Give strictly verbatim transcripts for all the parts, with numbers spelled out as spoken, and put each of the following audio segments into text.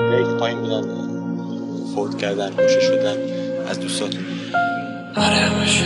خیلی پایین بودن، فوت کردن، کشته شدن از دوستاتون. آره همش.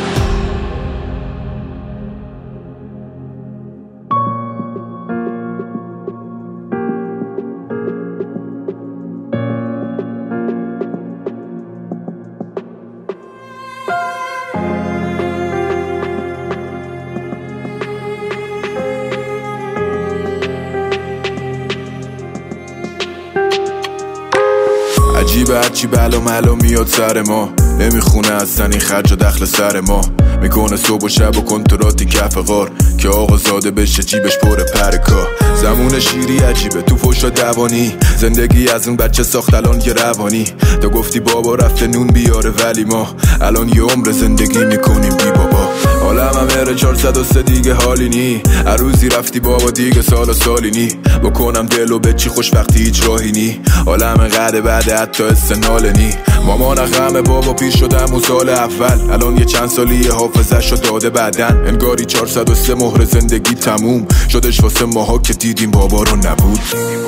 عجیبه هرچی بلا ملا میاد سر ما، نمیخونه اصلا این خرج و دخل سر ما. میکنه صبح و شب و کنتراتی کف غار که آقا زاده بشه جیبش پر پرکا. زمون شیری عجیبه تو فوش و دوانی، زندگی از اون بچه ساخت الان یه روانی. تو گفتی بابا رفته نون بیاره ولی ما الان یه عمر زندگی میکنیم بی بابا. عالم هم اره چهارصد و سه دیگه حالی نی، هر روزی رفتی بابا دیگه سال و سالی نی. بکنم دل و به چی خوشبختی هیچ راهی نی، عالم قده بعد حتی استنال نی. مامان غم بابا پیر شدم اون سال اول، الان یه چند سالی حافظه‌شو داده بعدن. انگاری چهارصد و سه مهر زندگی تموم شدش واسه ماها که دیدیم بابا رو نبود.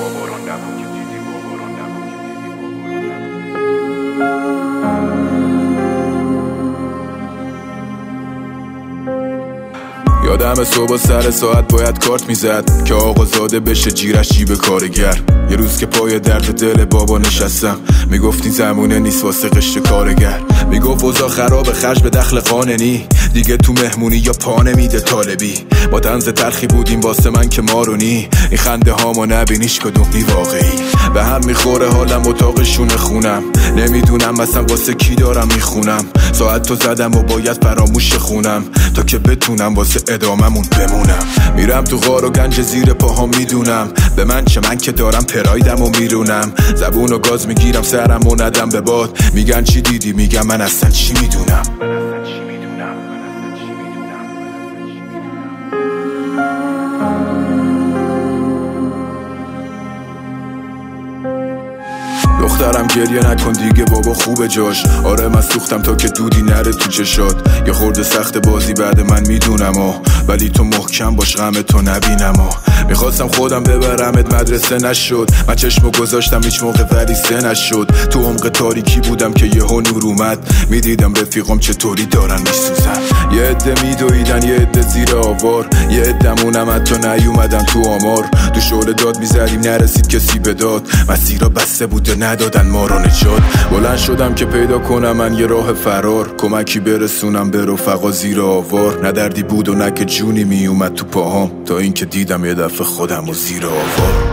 یادم صبح سر ساعت باید کارت میزد که آقا زاده بشه جیرش جیب کارگر. یه روز که پای درد دل بابا نشستم میگفت این زمونه نیست واسه قشت کارگر. میگفت اوضاع خراب خرج به دخل قاننی، دیگه تو مهمونی یا پا نمیده طالبی. با طنز تلخی بودیم واسه من که مارونی، این خنده هامو نبینیش کدومی واقعی. به هم میخوره حالم اتاقشونه خونم، نمیدونم مثلا واسه کی دارم میخونم. ساعت تو زدم و باید فراموش خونم تا که بتونم واسه اداممون بمونم. میرم تو غار و گنج زیر پاها میدونم، به من چه من که دارم پرایدم و میرونم. زبون و گاز میگیرم سرم و ندم به باد، میگن چی دیدی میگم من اصلا چی میدونم. دخترم گریه نکن دیگه بابا خوبه جاش. آره من سوختم تا که دودی نره تو چشات. یه خورده سخت بازی بعد من میدونم آه، ولی تو محکم باش غم تو نبینم آه. میخواستم خودم ببرمت مدرسه نشد، من چشمو گذاشتم هیچ موقع ولی سه نشد. تو عمق تاریکی بودم که یهو نور اومد، میدیدم رفیقام چطوری دارن میسوزن. یه عده میدویدن یه عده زیر آوار، یه عدمونم حتی نیومدن تو آمار. تو شعله داد میزدیم نرسید کسی به داد، مسیرا بسته بوده ندادن ما رو نجات. بلند شدم که پیدا کنم من یه راه فرار، کمکی برسونم به رفقا زیر آوار. نه دردی بود و نه که جونی میومد تو پاهام، تا اینکه دیدم یه دفعه خودم و زیر آوار.